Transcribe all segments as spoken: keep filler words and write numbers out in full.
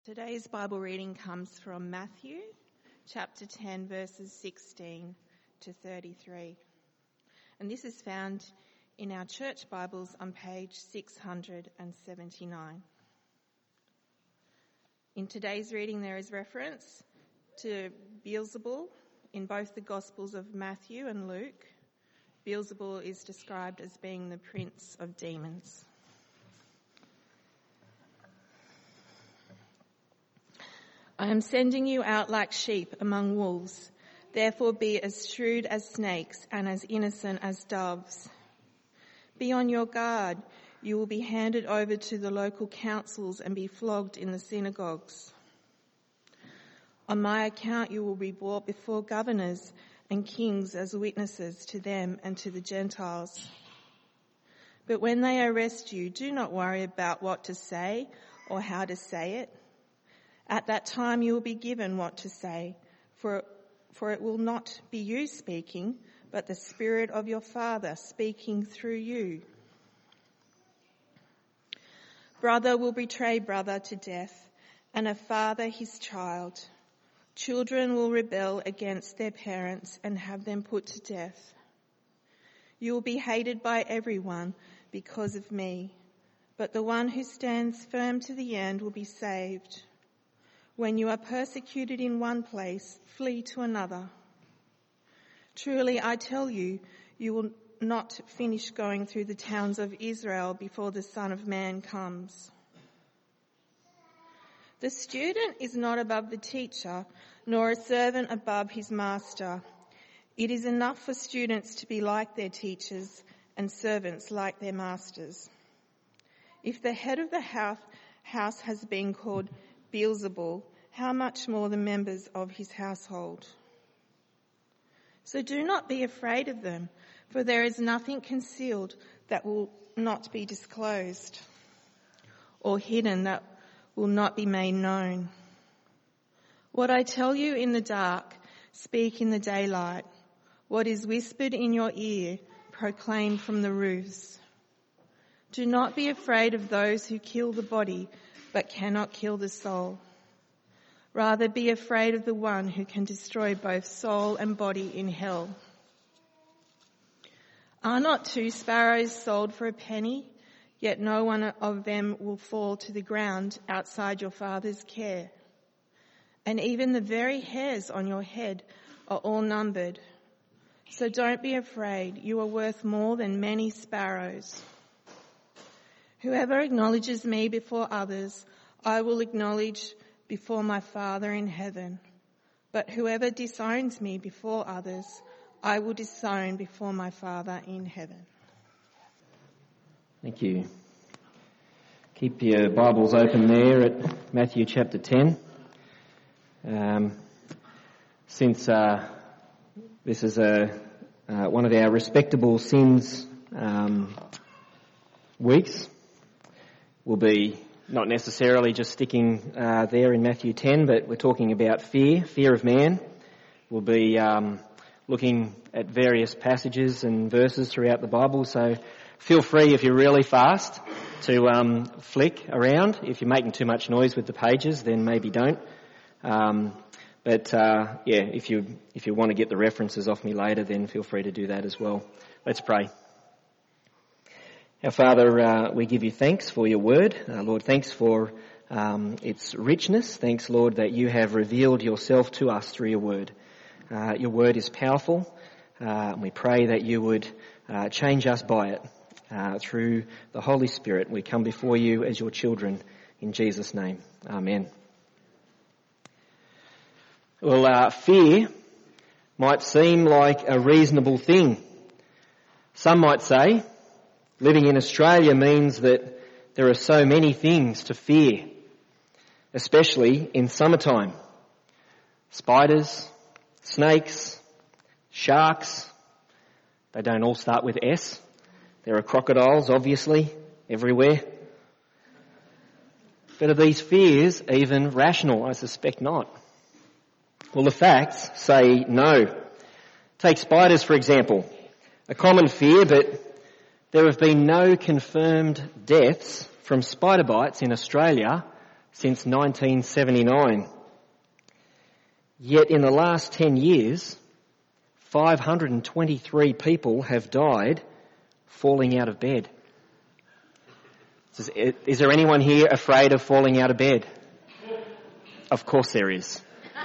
Today's Bible reading comes from Matthew chapter ten verses sixteen to thirty-three. And this is found in our church Bibles on page six hundred seventy-nine. In today's reading there is reference to Beelzebul in both the Gospels of Matthew and Luke. Beelzebul is described as being the prince of demons. I am sending you out like sheep among wolves. Therefore be as shrewd as snakes and as innocent as doves. Be on your guard. You will be handed over to the local councils and be flogged in the synagogues. On my account you will be brought before governors and kings as witnesses to them and to the Gentiles. But when they arrest you, do not worry about what to say or how to say it. At that time you will be given what to say, for, for it will not be you speaking, but the Spirit of your Father speaking through you. Brother will betray brother to death, and a father his child. Children will rebel against their parents and have them put to death. You will be hated by everyone because of me, but the one who stands firm to the end will be saved. When you are persecuted in one place, flee to another. Truly, I tell you, you will not finish going through the towns of Israel before the Son of Man comes. The student is not above the teacher, nor a servant above his master. It is enough for students to be like their teachers and servants like their masters. If the head of the house has been called Beelzebul, how much more the members of his household? So do not be afraid of them, for there is nothing concealed that will not be disclosed, or hidden that will not be made known. What I tell you in the dark, speak in the daylight. What is whispered in your ear, proclaim from the roofs. Do not be afraid of those who kill the body, but cannot kill the soul. Rather be afraid of the one who can destroy both soul and body in hell. Are not two sparrows sold for a penny? Yet no one of them will fall to the ground outside your Father's care. And even the very hairs on your head are all numbered. So don't be afraid. You are worth more than many sparrows. Whoever acknowledges me before others, I will acknowledge before my Father in heaven. But whoever disowns me before others, I will disown before my Father in heaven. Thank you. Keep your Bibles open there at Matthew chapter ten. Um, since uh, this is a uh, one of our respectable sins um, weeks, we'll be not necessarily just sticking uh, there in Matthew ten, but we're talking about fear, fear of man. We'll be um, looking at various passages and verses throughout the Bible, so feel free, if you're really fast, to um, flick around. If you're making too much noise with the pages, then maybe don't. Um, but uh, yeah, if you if you want to get the references off me later, then feel free to do that as well. Let's pray. Our Father, uh, we give you thanks for your word. Uh, Lord, thanks for um, its richness. Thanks, Lord, that you have revealed yourself to us through your word. Uh, your word is powerful, uh, and we pray that you would uh, change us by it. Uh, through the Holy Spirit, we come before you as your children in Jesus' name. Amen. Well, uh, fear might seem like a reasonable thing. Some might say living in Australia means that there are so many things to fear, especially in summertime. Spiders, snakes, sharks. They don't all start with S. There are crocodiles, obviously, everywhere. But are these fears even rational? I suspect not. Well, the facts say no. Take spiders, for example. A common fear, but there have been no confirmed deaths from spider bites in Australia since nineteen seventy-nine. Yet in the last ten years, five hundred twenty-three people have died falling out of bed. Is there anyone here afraid of falling out of bed? Of course there is.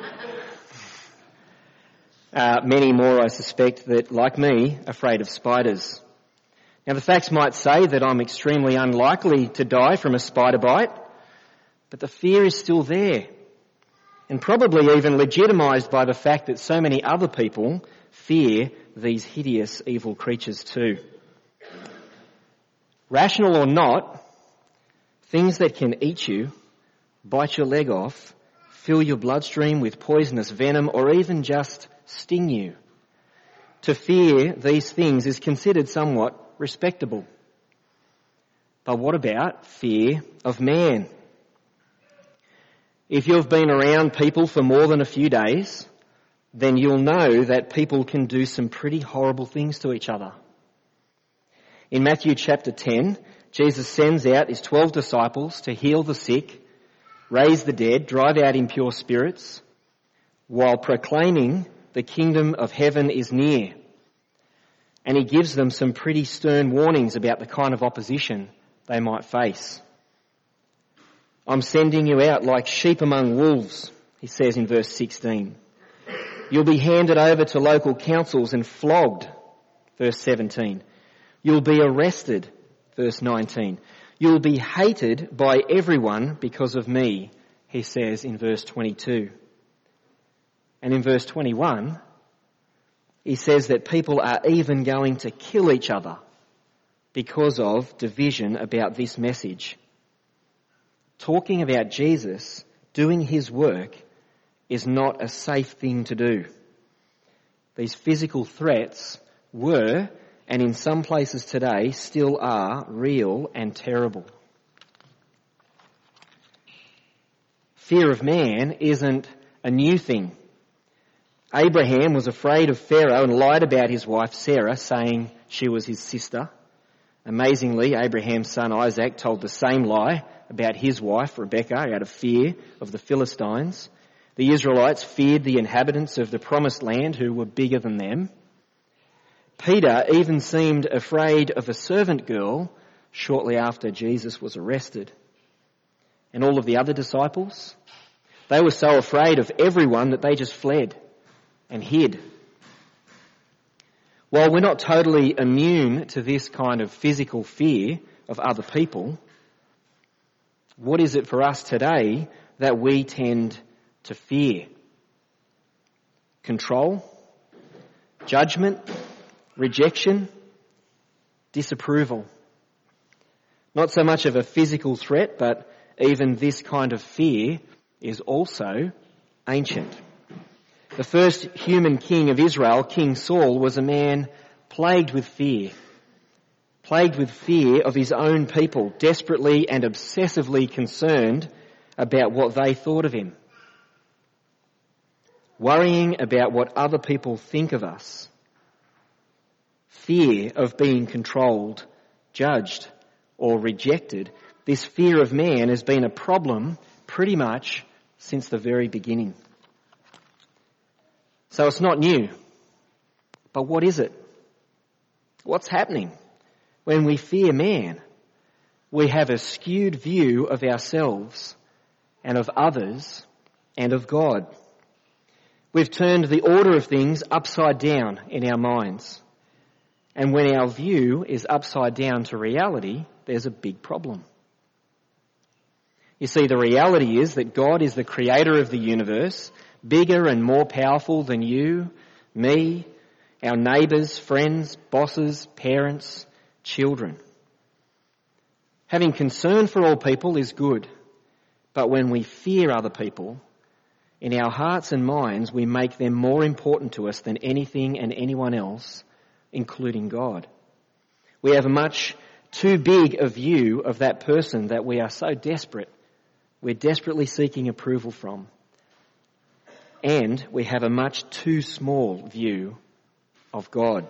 Uh, many more, I suspect, that, like me, afraid of spiders. Now, the facts might say that I'm extremely unlikely to die from a spider bite, but the fear is still there, and probably even legitimised by the fact that so many other people fear these hideous evil creatures too. Rational or not, things that can eat you, bite your leg off, fill your bloodstream with poisonous venom, or even just sting you. To fear these things is considered somewhat respectable. But what about fear of man? If you've been around people for more than a few days, then you'll know that people can do some pretty horrible things to each other. In Matthew chapter ten, Jesus sends out his twelve disciples to heal the sick, raise the dead, drive out impure spirits, while proclaiming the kingdom of heaven is near. And he gives them some pretty stern warnings about the kind of opposition they might face. I'm sending you out like sheep among wolves, he says in verse sixteen. You'll be handed over to local councils and flogged, verse seventeen. You'll be arrested, verse nineteen. You'll be hated by everyone because of me, he says in verse twenty-two. And in verse twenty-one, he says that people are even going to kill each other because of division about this message. Talking about Jesus doing his work is not a safe thing to do. These physical threats were, and in some places today still are, real and terrible. Fear of man isn't a new thing. Abraham was afraid of Pharaoh and lied about his wife Sarah, saying she was his sister. Amazingly, Abraham's son Isaac told the same lie about his wife Rebekah out of fear of the Philistines. The Israelites feared the inhabitants of the promised land who were bigger than them. Peter even seemed afraid of a servant girl shortly after Jesus was arrested. And all of the other disciples, they were so afraid of everyone that they just fled and hid. While we're not totally immune to this kind of physical fear of other people, what is it for us today that we tend to fear? Control, judgment, rejection, disapproval. Not so much of a physical threat, but even this kind of fear is also ancient. The first human king of Israel, King Saul, was a man plagued with fear. Plagued with fear of his own people, desperately and obsessively concerned about what they thought of him. Worrying about what other people think of us. Fear of being controlled, judged, or rejected. This fear of man has been a problem pretty much since the very beginning. So it's not new. But what is it? What's happening? When we fear man, we have a skewed view of ourselves and of others and of God. We've turned the order of things upside down in our minds. And when our view is upside down to reality, there's a big problem. You see, the reality is that God is the creator of the universe, bigger and more powerful than you, me, our neighbours, friends, bosses, parents, children. Having concern for all people is good, but when we fear other people, in our hearts and minds we make them more important to us than anything and anyone else, including God. We have a much too big a view of that person that we are so desperate, we're desperately seeking approval from. And we have a much too small view of God.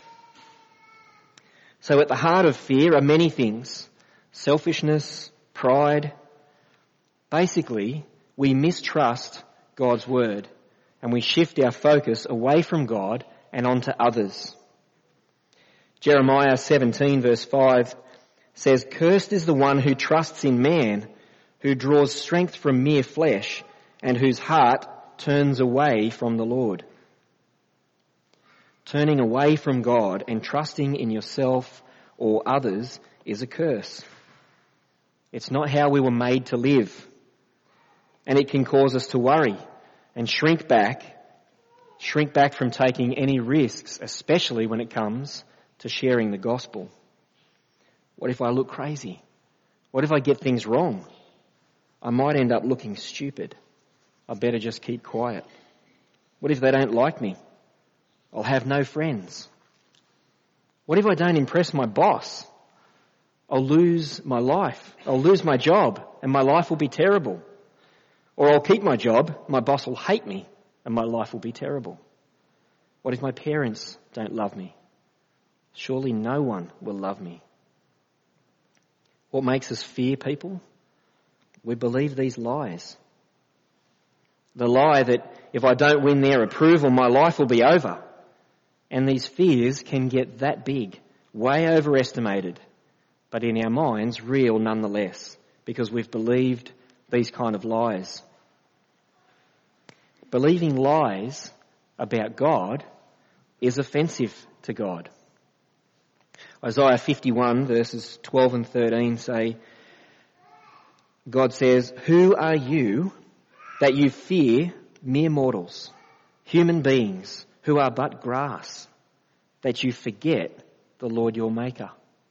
So at the heart of fear are many things: selfishness, pride, Basically, we mistrust God's word and we shift our focus away from God and onto others. Jeremiah seventeen verse five says, "Cursed is the one who trusts in man, who draws strength from mere flesh, and whose heart turns away from the Lord." Turning away from God and trusting in yourself or others is a curse. It's not how we were made to live. And it can cause us to worry and shrink back, shrink back from taking any risks, especially when it comes to sharing the gospel. What if I look crazy? What if I get things wrong? I might end up looking stupid. I better just keep quiet. What if they don't like me? I'll have no friends. What if I don't impress my boss? I'll lose my life. I'll lose my job and my life will be terrible. Or I'll keep my job, my boss will hate me and my life will be terrible. What if my parents don't love me? Surely no one will love me. What makes us fear people? We believe these lies. The lie that if I don't win their approval, my life will be over. And these fears can get that big, way overestimated, but in our minds real nonetheless, because we've believed these kind of lies. Believing lies about God is offensive to God. Isaiah fifty-one verses twelve and thirteen say, God says, "Who are you that you fear mere mortals, human beings who are but grass, that you forget the Lord your Maker?"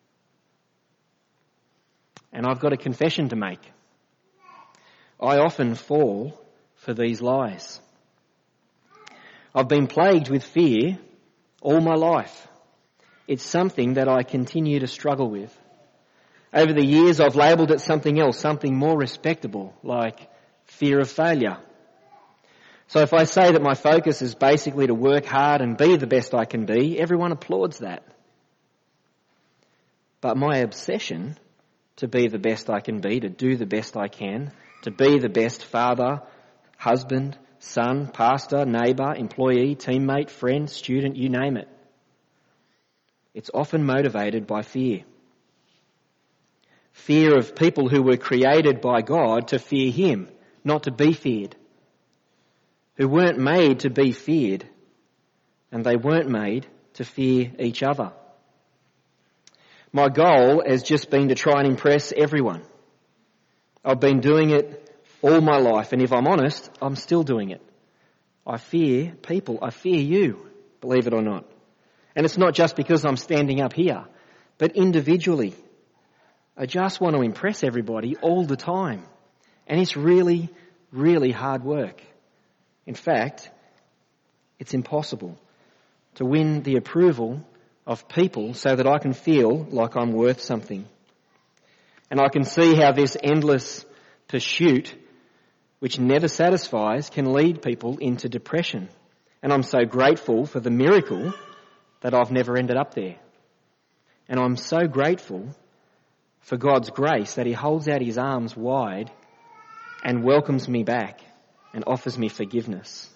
And I've got a confession to make. I often fall for these lies. I've been plagued with fear all my life. It's something that I continue to struggle with. Over the years, I've labelled it something else, something more respectable, like fear of failure. So if I say that my focus is basically to work hard and be the best I can be, everyone applauds that. But my obsession to be the best I can be, to do the best I can, to be the best father, husband, son, pastor, neighbour, employee, teammate, friend, student, you name it. It's often motivated by fear. Fear of people who were created by God to fear Him, not to be feared. Who weren't made to be feared, and they weren't made to fear each other. My goal has just been to try and impress everyone. I've been doing it all my life, and if I'm honest, I'm still doing it. I fear people. I fear you, believe it or not. And it's not just because I'm standing up here, but individually. I just want to impress everybody all the time. And it's really, really hard work. In fact, it's impossible to win the approval of people so that I can feel like I'm worth something. And I can see how this endless pursuit, which never satisfies, can lead people into depression. And I'm so grateful for the miracle that I've never ended up there. And I'm so grateful for God's grace that He holds out His arms wide and welcomes me back and offers me forgiveness.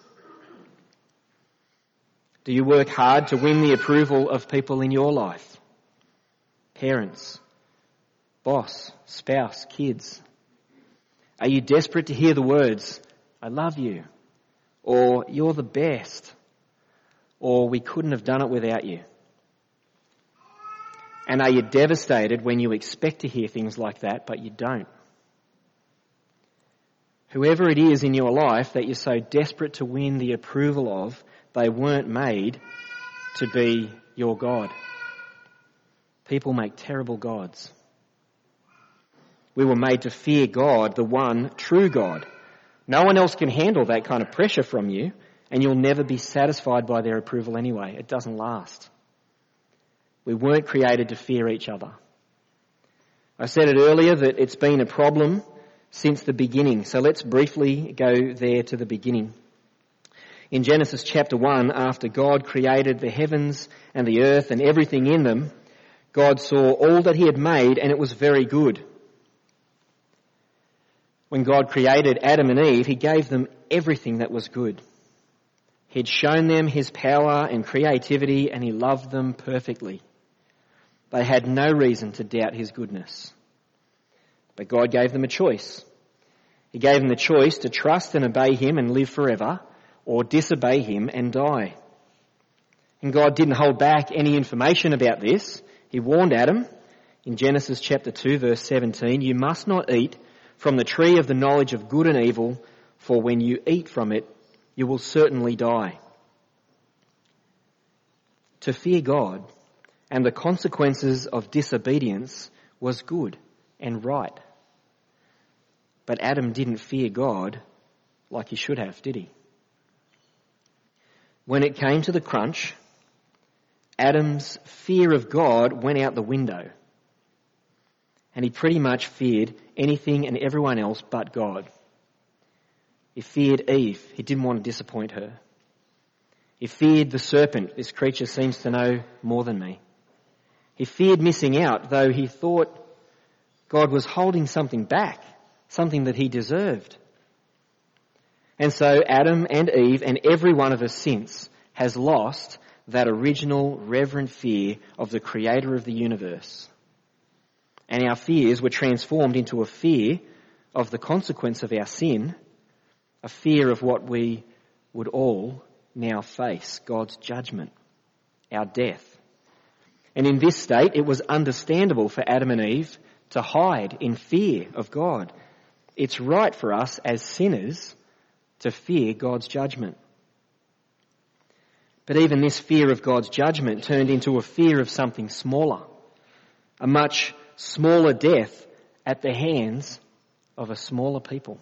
Do you work hard to win the approval of people in your life? Parents, boss, spouse, kids. Are you desperate to hear the words, "I love you," or "You're the best," or "We couldn't have done it without you"? And are you devastated when you expect to hear things like that, but you don't? Whoever it is in your life that you're so desperate to win the approval of, they weren't made to be your God. People make terrible gods. We were made to fear God, the one true God. No one else can handle that kind of pressure from you, and you'll never be satisfied by their approval anyway. It doesn't last. We weren't created to fear each other. I said it earlier that it's been a problem since the beginning. So let's briefly go there to the beginning. In Genesis chapter one, after God created the heavens and the earth and everything in them, God saw all that He had made and it was very good. When God created Adam and Eve, he gave them everything that was good. He'd shown them his power and creativity, and he loved them perfectly. They had no reason to doubt his goodness. But God gave them a choice. He gave them the choice to trust and obey him and live forever, or disobey him and die. And God didn't hold back any information about this. He warned Adam in Genesis chapter two, verse seventeen, "You must not eat from the tree of the knowledge of good and evil, for when you eat from it, you will certainly die." To fear God and the consequences of disobedience was good and right. But Adam didn't fear God like he should have, did he? When it came to the crunch, Adam's fear of God went out the window, and he pretty much feared anything and everyone else but God. He feared Eve. He didn't want to disappoint her. He feared the serpent. This creature seems to know more than me. He feared missing out, though he thought God was holding something back, something that he deserved. And so Adam and Eve and every one of us since has lost that original reverent fear of the creator of the universe. And our fears were transformed into a fear of the consequence of our sin, a fear of what we would all now face, God's judgment, our death. And in this state, it was understandable for Adam and Eve to hide in fear of God. It's right for us as sinners to fear God's judgment. But even this fear of God's judgment turned into a fear of something smaller, a much smaller death at the hands of a smaller people.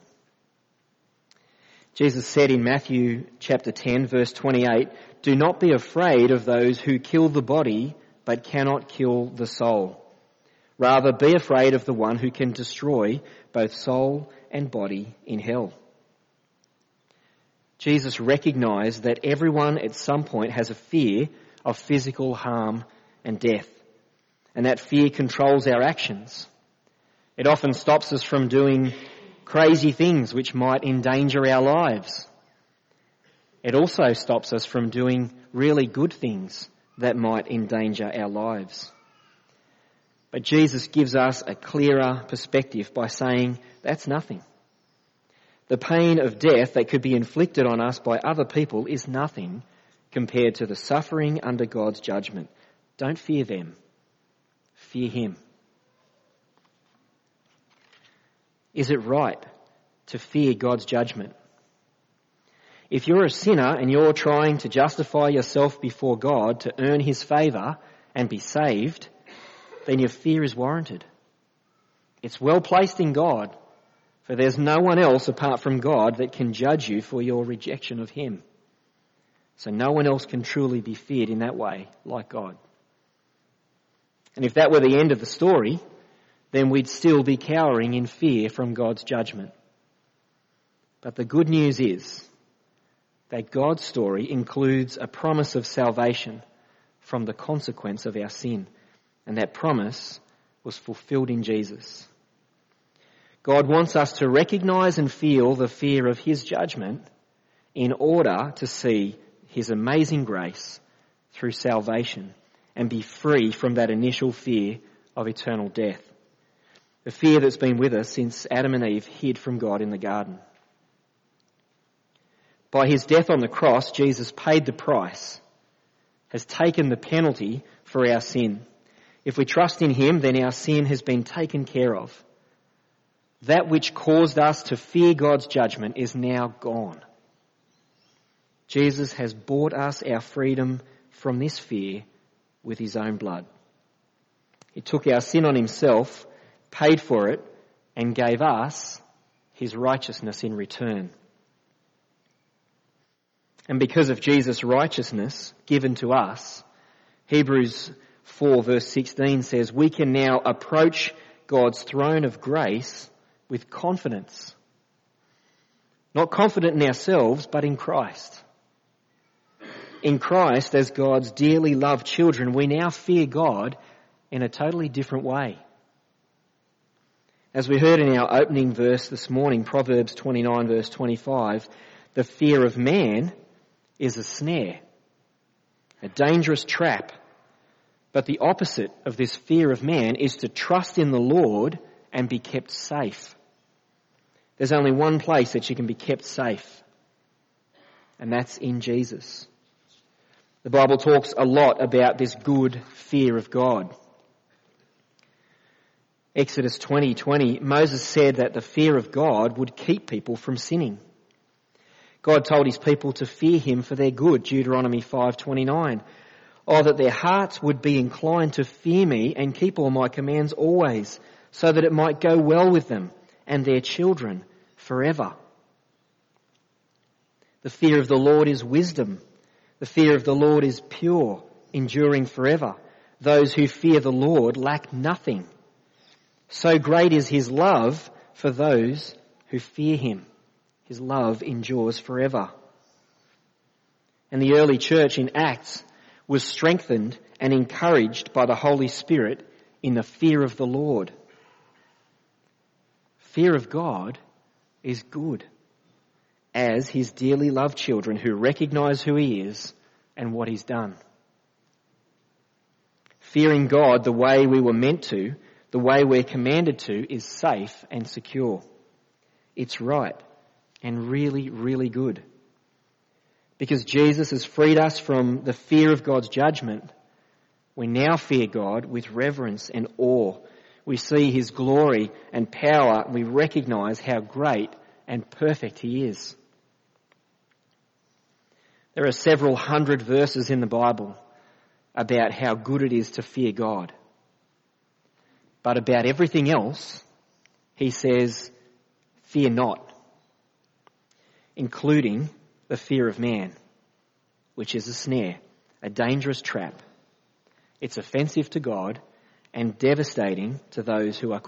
Jesus said in Matthew chapter ten, verse twenty-eight, "Do not be afraid of those who kill the body but cannot kill the soul. Rather, be afraid of the one who can destroy both soul and body in hell." Jesus recognised that everyone at some point has a fear of physical harm and death, and that fear controls our actions. It often stops us from doing crazy things which might endanger our lives. It also stops us from doing really good things that might endanger our lives. But Jesus gives us a clearer perspective by saying that's nothing. The pain of death that could be inflicted on us by other people is nothing compared to the suffering under God's judgment. Don't fear them. Fear him. Is it right to fear God's judgment? If you're a sinner and you're trying to justify yourself before God to earn his favour and be saved, then your fear is warranted. It's well placed in God, for there's no one else apart from God that can judge you for your rejection of him. So no one else can truly be feared in that way like God. And if that were the end of the story, then we'd still be cowering in fear from God's judgment. But the good news is that God's story includes a promise of salvation from the consequence of our sin. And that promise was fulfilled in Jesus. God wants us to recognise and feel the fear of his judgment in order to see his amazing grace through salvation and be free from that initial fear of eternal death. The fear that's been with us since Adam and Eve hid from God in the garden. By his death on the cross, Jesus paid the price, has taken the penalty for our sin. If we trust in him, then our sin has been taken care of. That which caused us to fear God's judgment is now gone. Jesus has bought us our freedom from this fear with his own blood. He took our sin on himself, paid for it, and gave us his righteousness in return. And because of Jesus' righteousness given to us, Hebrews four verse sixteen says, we can now approach God's throne of grace with confidence. Not confident in ourselves, but in Christ. In Christ, as God's dearly loved children, we now fear God in a totally different way. As we heard in our opening verse this morning, Proverbs twenty-nine verse twenty-five, the fear of man is a snare, a dangerous trap. But the opposite of this fear of man is to trust in the Lord and be kept safe. There's only one place that you can be kept safe, and that's in Jesus. The Bible talks a lot about this good fear of God. Exodus twenty twenty, Moses said that the fear of God would keep people from sinning. God told his people to fear him for their good, Deuteronomy five twenty-nine. Oh, that their hearts would be inclined to fear me and keep all my commands always, so that it might go well with them and their children forever. The fear of the Lord is wisdom. The fear of the Lord is pure, enduring forever. Those who fear the Lord lack nothing. So great is his love for those who fear him. His love endures forever. And the early church in Acts was strengthened and encouraged by the Holy Spirit in the fear of the Lord. Fear of God is good, as his dearly loved children who recognise who he is and what he's done. Fearing God the way we were meant to, the way we're commanded to, is safe and secure. It's right and really, really good. Because Jesus has freed us from the fear of God's judgment, we now fear God with reverence and awe. We see his glory and power, and we recognise how great and perfect he is. There are several hundred verses in the Bible about how good it is to fear God. But about everything else, he says, fear not, including the fear of man, which is a snare, a dangerous trap. It's offensive to God and devastating to those who are